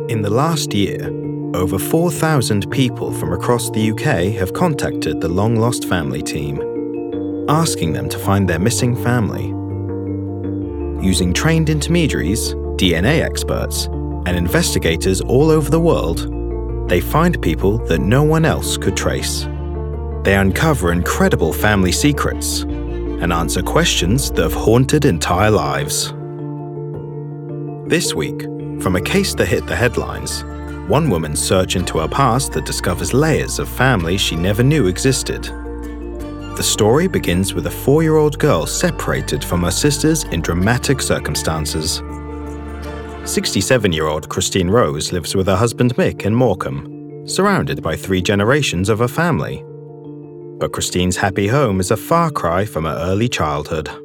In the last year, over 4,000 people from across the UK have contacted the Long Lost Family team, asking them to find their missing family. Using trained intermediaries, DNA experts, and investigators all over the world, they find people that no one else could trace. They uncover incredible family secrets and answer questions that have haunted entire lives. This week, from a case that hit the headlines, one woman's search into her past that discovers layers of family she never knew existed. The story begins with a 4-year-old girl separated from her sisters in dramatic circumstances. 67-year-old Christine Rose lives with her husband Mick in Morecambe, surrounded by 3 generations of her family. But Christine's happy home is a far cry from her early childhood.